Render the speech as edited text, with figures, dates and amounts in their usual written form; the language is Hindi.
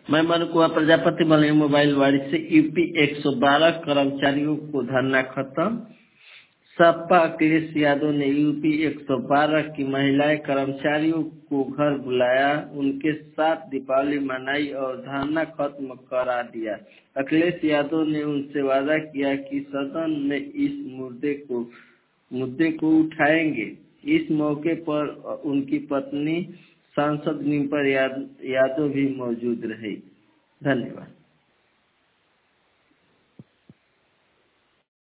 मैं मनु कुमार प्रजापति बलिया मोबाइल वाड़ी से यूपी 112 कर्मचारियों को धरना खत्म। सपा अखिलेश यादव ने यूपी 112 की महिलाएं कर्मचारियों को घर बुलाया, उनके साथ दीपावली मनाई और धरना खत्म करा दिया। अखिलेश यादव ने उनसे वादा किया कि सदन में इस मुद्दे को उठाएंगे। इस मौके पर उनकी पत्नी सांसद निम्पा यादव भी मौजूद रही। धन्यवाद।